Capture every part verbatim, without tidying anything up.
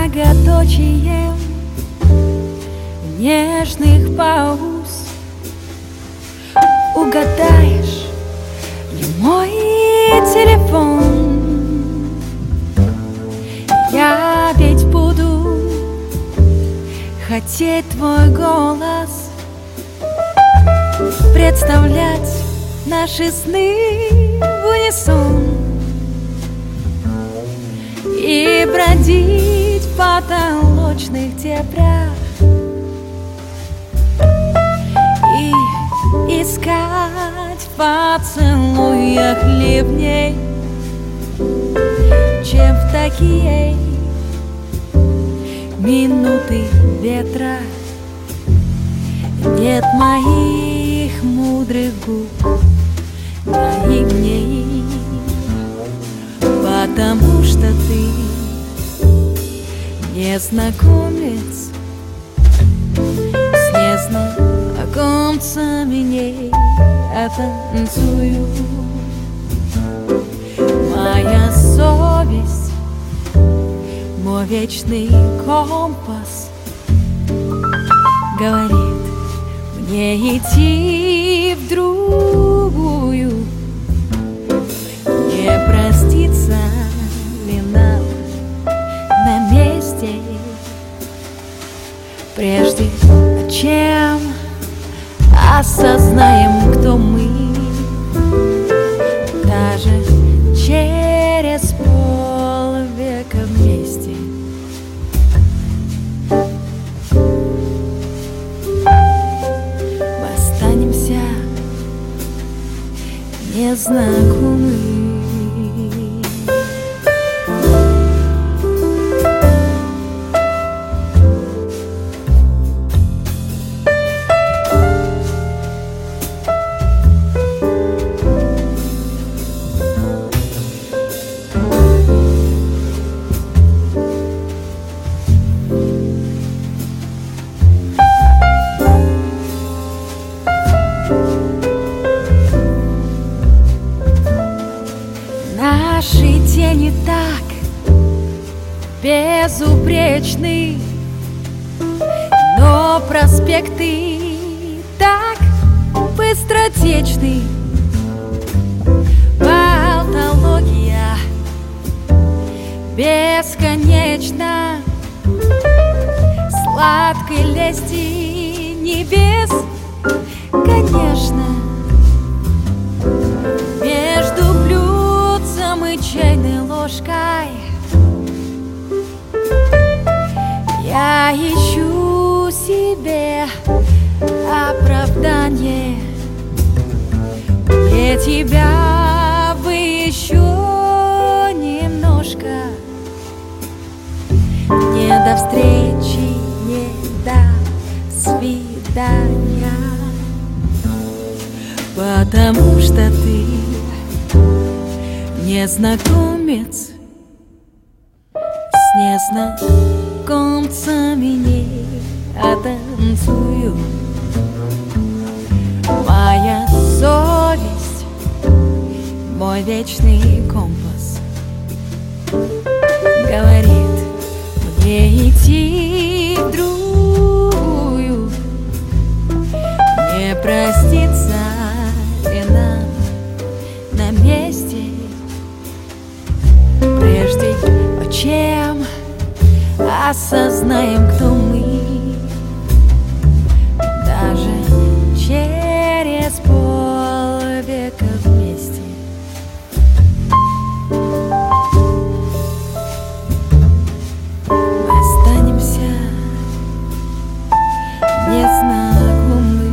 многоточием нежных пауз. Угадаешь ли мой телефон? Я ведь буду хотеть твой голос, представлять наши сны в унисон и бродить в потолочных дебрях и искать в поцелуях ливней, чем в такие минуты ветра нет моих мудрых губ наивней, потому что ты незнакомец с незнакомцами не танцую. Моя совесть, мой вечный компас говорит мне идти в другую. Не проститься ли нам на месте, прежде чем осознаем, кто мы, даже через полвека вместе. Мы останемся незнакомы. Наши тени так безупречны, но проспекты так быстротечны. Патология бесконечна, сладкой лести небес, конечно. Между блюдцем и чайной ложкой я ищу себе оправдание. Мне тебя бы еще немножко, не до встречи, не до свидания, потому что ты незнакомец с незнакомцами не танцую. Моя совесть, мой вечный компас говорит мне идти в другую. Не проститься ли нам на месте, прежде чем осознаем, кто мы, даже через полвека вместе. Мы останемся незнакомы.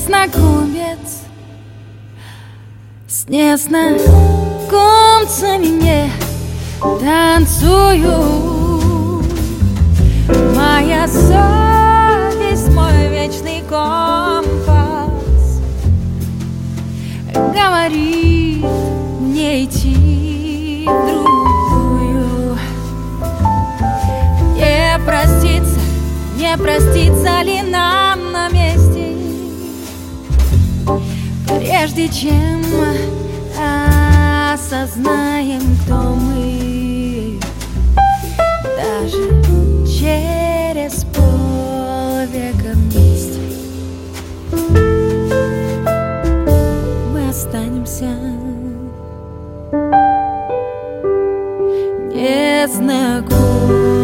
незнакомец с незнакомцами не танцую. Моя совесть, мой вечный компас говорит мне идти в другую. Не проститься, не проститься ли нам на месте, прежде чем осознаем, кто мы, даже через полвека вместе мы останемся незнакомыми.